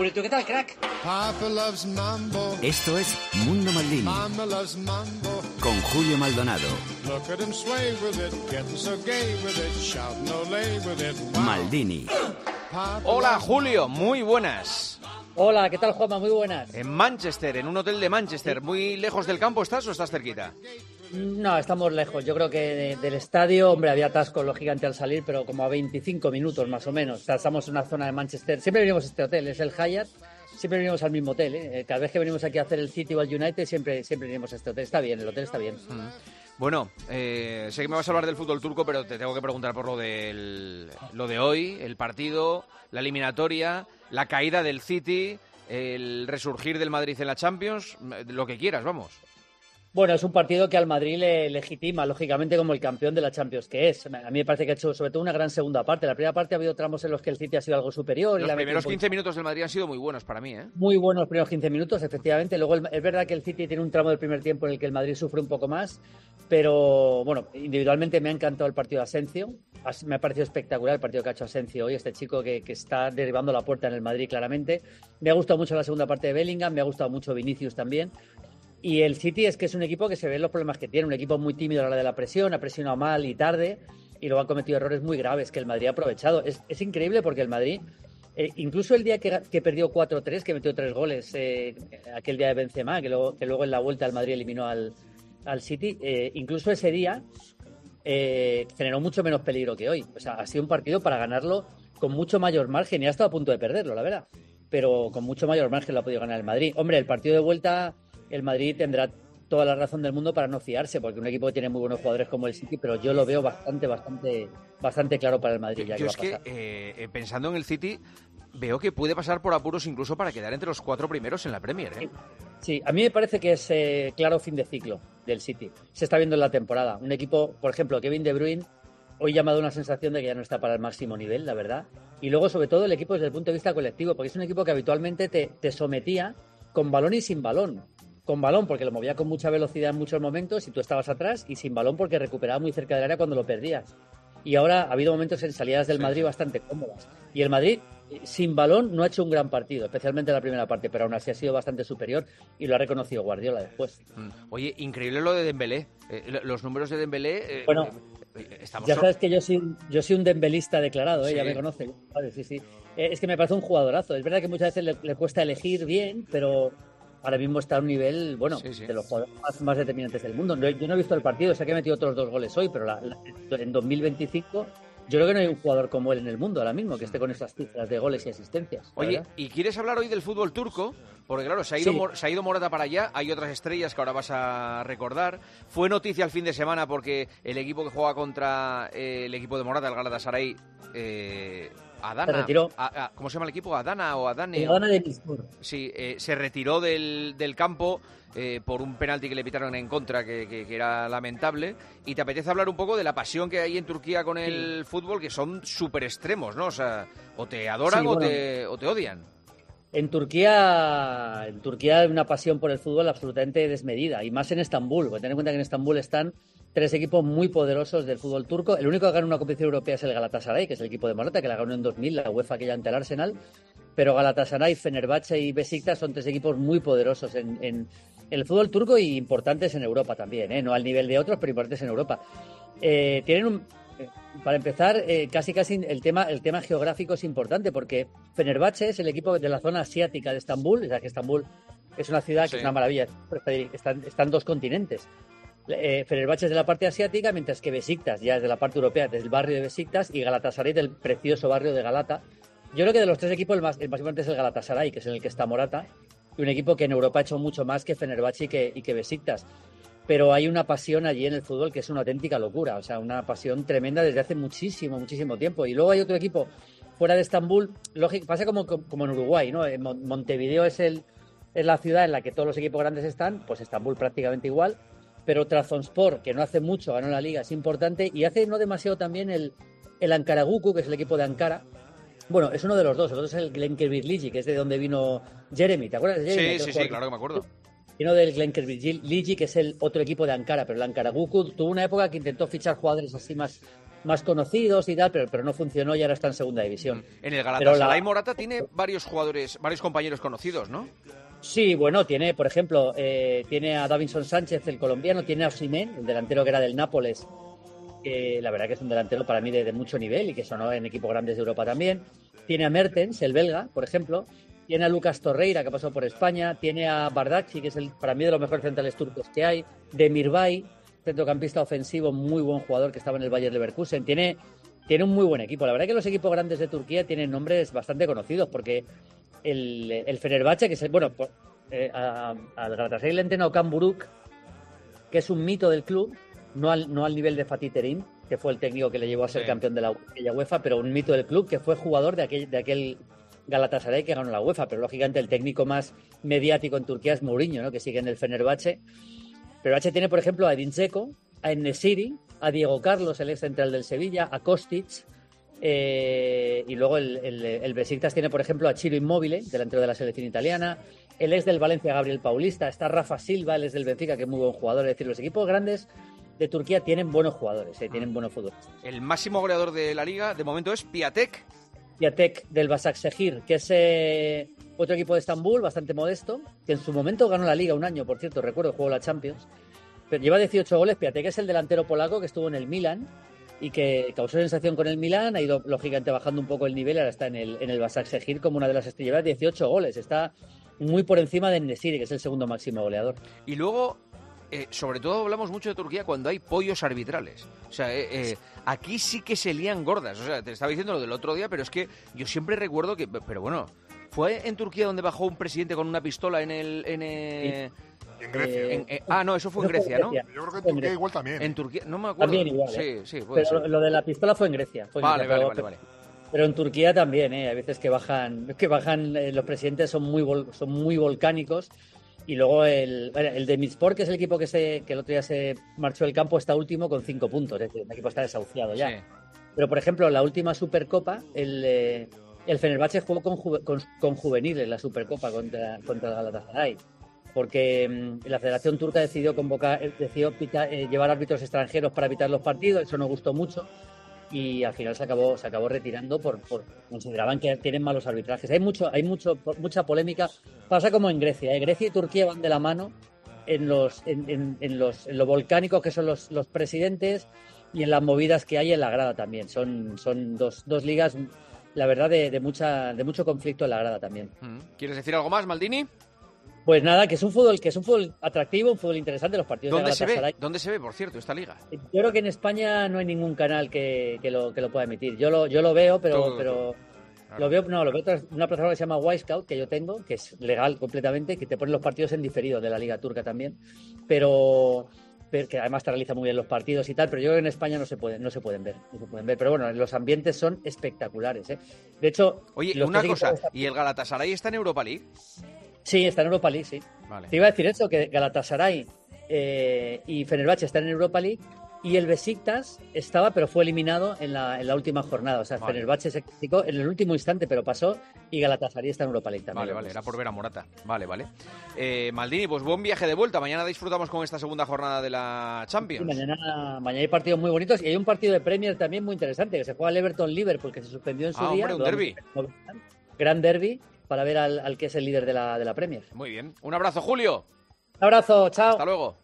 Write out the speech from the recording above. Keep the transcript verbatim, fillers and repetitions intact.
Purito, ¿qué tal, crack? Papa loves mambo. Esto es Mundo Maldini. Mama loves mambo. Con Julio Maldonado. Look at him sway with it, getting so gay with it, shouting olé with it. Wow. Maldini. Papa Hola loves- Julio, muy buenas. Hola, ¿qué tal, Juanma? Muy buenas. En Manchester, en un hotel de Manchester, ¿muy lejos del campo estás o estás cerquita? No, estamos lejos. Yo creo que de- del estadio, hombre, había atasco lógicamente al salir, pero como a veinticinco minutos más o menos. O sea, estamos en una zona de Manchester. Siempre venimos a este hotel, es el Hyatt. Siempre venimos al mismo hotel, ¿eh? Cada vez que venimos aquí a hacer el City o el United, siempre, siempre venimos a este hotel. Está bien, el hotel está bien. Bueno, eh, sé que me vas a hablar del fútbol turco, pero te tengo que preguntar por lo, del, lo de hoy, el partido, la eliminatoria, la caída del City, el resurgir del Madrid en la Champions, lo que quieras, vamos. Bueno, es un partido que al Madrid le legitima, lógicamente, como el campeón de la Champions que es. A mí me parece que ha hecho, sobre todo, una gran segunda parte. La primera parte ha habido tramos en los que el City ha sido algo superior. y Los la ha metido primeros un quince poquito- minutos del Madrid han sido muy buenos para mí, ¿eh? Muy buenos los primeros quince minutos, efectivamente. Luego el- es verdad que el City tiene un tramo del primer tiempo en el que el Madrid sufre un poco más, pero bueno, individualmente me ha encantado el partido de Asensio. As- Me ha parecido espectacular el partido que ha hecho Asensio hoy, este chico que, que está derribando la puerta en el Madrid claramente. Me ha gustado mucho la segunda parte de Bellingham, me ha gustado mucho Vinicius también. Y el City es que es un equipo que se ve los problemas que tiene, un equipo muy tímido a la hora de la presión, ha presionado mal y tarde, y luego ha cometido errores muy graves que el Madrid ha aprovechado. Es, es increíble porque el Madrid, eh, incluso el día que, que perdió cuatro tres, que metió tres goles, eh, aquel día de Benzema, que luego, que luego en la vuelta el Madrid eliminó al, al City, eh, incluso ese día eh, generó mucho menos peligro que hoy. O sea, ha sido un partido para ganarlo con mucho mayor margen y ha estado a punto de perderlo, la verdad. Pero con mucho mayor margen lo ha podido ganar el Madrid. Hombre, el partido de vuelta, el Madrid tendrá toda la razón del mundo para no fiarse, porque un equipo que tiene muy buenos jugadores como el City, pero yo lo veo bastante, bastante, bastante claro para el Madrid. Ya Yo que es va a que, pasar. eh, eh, pensando en el City, veo que puede pasar por apuros incluso para quedar entre los cuatro primeros en la Premier, ¿eh? Sí, a mí me parece que es eh, claro fin de ciclo del City. Se está viendo en la temporada. Un equipo, por ejemplo, Kevin De Bruyne, hoy ya me ha dado una sensación de que ya no está para el máximo nivel, la verdad. Y luego, sobre todo, el equipo desde el punto de vista colectivo, porque es un equipo que habitualmente te, te sometía con balón y sin balón. Con balón porque lo movía con mucha velocidad en muchos momentos y tú estabas atrás, y sin balón porque recuperaba muy cerca del área cuando lo perdías. Y ahora ha habido momentos en salidas del Sí, Madrid sí. bastante cómodas. Y el Madrid, eh, sin balón, no ha hecho un gran partido, especialmente en la primera parte, pero aún así ha sido bastante superior y lo ha reconocido Guardiola después. Mm. Oye, increíble lo de Dembélé. Eh, lo- los números de Dembélé... eh, Bueno, eh, estamos Ya so- sabes que yo soy, un- yo soy un dembelista declarado, ¿eh? Sí. Ya me conoce. Vale, sí, sí. Eh, es que me parece un jugadorazo. Es verdad que muchas veces le, le cuesta elegir bien, pero ahora mismo está a un nivel, bueno, Sí, sí. de los jugadores más, más determinantes del mundo. No he- yo no he visto el partido, sé que ha metido otros dos goles hoy, pero la- la- en dos mil veinticinco yo creo que no hay un jugador como él en el mundo ahora mismo que esté con esas cifras de goles y asistencias. la Oye, verdad. ¿y quieres hablar hoy del fútbol turco? Porque claro, se ha ido, Sí. Mor- se ha ido Morata para allá, hay otras estrellas que ahora vas a recordar. Fue noticia el fin de semana porque el equipo que juega contra eh, el equipo de Morata, el Galatasaray, eh, Adana, Se retiró. a- a- ¿cómo se llama el equipo? Adana o Adane. El Adana de Mismur. Sí, eh, se retiró del, del campo eh, por un penalti que le pitaron en contra, que, que- que era lamentable. Y te apetece hablar un poco de la pasión que hay en Turquía con el fútbol, que son súper extremos, ¿no? O sea, o te adoran Sí, o, bueno. te, o te odian. En Turquía, en Turquía hay una pasión por el fútbol absolutamente desmedida, y más en Estambul, porque ten en cuenta que en Estambul están tres equipos muy poderosos del fútbol turco. El único que gana una competición europea es el Galatasaray, que es el equipo de Morata, que la ganó en dos mil, la UEFA aquella ante el Arsenal. Pero Galatasaray, Fenerbahce y Besiktas son tres equipos muy poderosos en, en el fútbol turco y importantes en Europa también, ¿eh? No al nivel de otros, pero importantes en Europa. Eh, tienen un, eh, para empezar, eh, casi casi el tema, el tema geográfico es importante, porque Fenerbahce es el equipo de la zona asiática de Estambul, o sea que Estambul es una ciudad que Sí. es una maravilla, están, están dos continentes. Eh, Fenerbahce es de la parte asiática, mientras que Besiktas ya es de la parte europea, del barrio de Besiktas, y Galatasaray del precioso barrio de Galata. Yo creo que de los tres equipos el más, el más importante es el Galatasaray, que es en el que está Morata, y un equipo que en Europa ha hecho mucho más que Fenerbahce y que, y que Besiktas. Pero hay una pasión allí en el fútbol que es una auténtica locura, o sea, una pasión tremenda desde hace muchísimo, muchísimo tiempo. Y luego hay otro equipo fuera de Estambul, lógico, pasa como, como en Uruguay, ¿no? En Mon- Montevideo es, el, es la ciudad en la que todos los equipos grandes están, pues Estambul prácticamente igual, pero Trabzonspor, que no hace mucho, ganó la liga, es importante, y hace no demasiado también el, el Ankaragucu, que es el equipo de Ankara. Bueno, es uno de los dos, el otro es el Glenkerbirligi, que es de donde vino Jeremy, ¿te acuerdas de Jeremy? Sí, Aquel sí, sí, jugador? claro que me acuerdo. Vino del Glenkerbirligi, que es el otro equipo de Ankara, pero el Ankaragucu tuvo una época que intentó fichar jugadores así más, más conocidos y tal, pero, pero no funcionó y ahora está en segunda división. En el Galatasaray la... Morata tiene varios jugadores, varios compañeros conocidos, ¿no? Sí, bueno, tiene, por ejemplo, eh, tiene a Davinson Sánchez, el colombiano, tiene a Osimhen, el delantero que era del Nápoles, que la verdad que es un delantero para mí de, de mucho nivel y que sonó en equipos grandes de Europa también. Tiene a Mertens, el belga, por ejemplo. Tiene a Lucas Torreira, que pasó por España. Tiene a Bardakci, que es el, para mí de los mejores centrales turcos que hay. Demirbay, centrocampista ofensivo, muy buen jugador que estaba en el Bayer Leverkusen. Tiene, tiene un muy buen equipo. La verdad que los equipos grandes de Turquía tienen nombres bastante conocidos, porque el, el Fenerbahce, que es el, bueno, eh, a, al Galatasaray le entrena Okan Buruk, que es un mito del club, no al, no al nivel de Fatih Terim, que fue el técnico que le llevó a ser sí. campeón de la UEFA, pero un mito del club, que fue jugador de aquel, de aquel Galatasaray que ganó la UEFA, pero lógicamente el técnico más mediático en Turquía es Mourinho, ¿no? Que sigue en el Fenerbahce. Fenerbahce tiene, por ejemplo, a Edin Dzeko, a En-Nesyri, a Diego Carlos, el ex central del Sevilla, a Kostic, eh, y luego el, el, el Besiktas tiene, por ejemplo, a Ciro Immobile, delantero de la selección italiana, el ex del Valencia, Gabriel Paulista, está Rafa Silva, el ex del Benfica, que es muy buen jugador. Es decir, los equipos grandes de Turquía tienen buenos jugadores, eh, tienen buenos futbolistas. El máximo goleador de la liga de momento es Piatek. Piatek del Başakşehir, que es eh, otro equipo de Estambul, bastante modesto, que en su momento ganó la liga un año, por cierto, recuerdo, jugó la Champions, pero lleva dieciocho goles. Piatek es el delantero polaco que estuvo en el Milan y que causó sensación con el Milan, ha ido lógicamente bajando un poco el nivel, ahora está en el, en el Başakşehir como una de las estrellas. Lleva dieciocho goles, está muy por encima de En-Nesyri, que es el segundo máximo goleador. Y luego... Eh, sobre todo hablamos mucho de Turquía cuando hay pollos arbitrales. O sea, eh, eh, aquí sí que se lían gordas. O sea, te estaba diciendo lo del otro día, pero es que yo siempre recuerdo que... Pero bueno, ¿fue en Turquía donde bajó un presidente con una pistola en el... En, eh, sí. en Grecia. En, eh, ah, no, eso fue en Grecia, ¿no? Yo creo que en Turquía igual también. En Turquía, no me acuerdo. También igual, ¿eh? Sí, sí, puede pero ser. Lo de la pistola fue en Grecia. Fue en vale, Grecia, vale, pero, vale, vale. Pero en Turquía también, ¿eh? Hay veces que bajan... Que bajan eh, los presidentes son muy, vol, son muy volcánicos. Y luego el, el de Midsport, que es el equipo que, se, que el otro día se marchó del campo, está último con cinco puntos. Es decir, el equipo está desahuciado ya. Sí. Pero, por ejemplo, en la última Supercopa, el, eh, el Fenerbahce jugó con, juve, con, con juveniles la Supercopa contra, contra el Galatasaray. Porque mmm, la Federación Turca decidió, convocar, decidió pitar, eh, llevar árbitros extranjeros para evitar los partidos. Eso nos gustó mucho. Y al final se acabó se acabó retirando por, por consideraban que tienen malos arbitrajes. Hay mucho hay mucho mucha polémica. Pasa como en Grecia, ¿eh? Grecia y Turquía van de la mano en los en, en, en los en lo volcánicos que son los, los presidentes y en las movidas que hay en la grada también. Son son dos, dos ligas, la verdad, de, de mucha de mucho conflicto en la grada también. ¿Quieres decir algo más, Maldini? Pues nada, que es un fútbol que es un fútbol atractivo, un fútbol interesante, los partidos ¿Dónde de Galatasaray. Se ve? ¿Dónde se ve, por cierto, esta liga? Yo creo que en España no hay ningún canal que, que, lo, que lo pueda emitir. Yo lo, yo lo veo, pero, todo, pero todo. Claro. lo veo, no, lo veo en una plataforma que se llama Wisecout, que yo tengo, que es legal completamente, que te pone los partidos en diferido de la Liga Turca también, pero, pero que además te realiza muy bien los partidos y tal, pero yo creo que en España no se pueden, no se pueden ver, no se pueden ver. Pero bueno, los ambientes son espectaculares, ¿eh? De hecho, oye, una cosa, esta... ¿y el Galatasaray está en Europa League? Sí, está en Europa League, sí. Vale. Te iba a decir eso, que Galatasaray eh, y Fenerbahce están en Europa League y el Besiktas estaba, pero fue eliminado en la, en la última jornada. O sea, vale. Fenerbahce se clasificó en el último instante, pero pasó, y Galatasaray está en Europa League también. Vale, vale, era por ver a Morata. Vale, vale. Eh, Maldini, pues buen viaje de vuelta. Mañana disfrutamos con esta segunda jornada de la Champions. Sí, mañana, mañana hay partidos muy bonitos y hay un partido de Premier también muy interesante, que se juega el Everton-Liverpool, que se suspendió en su ah, día. Hombre, un derbi. Gran derbi para ver al, al que es el líder de la, de la Premier. Muy bien. Un abrazo, Julio. Un abrazo, chao. Hasta luego.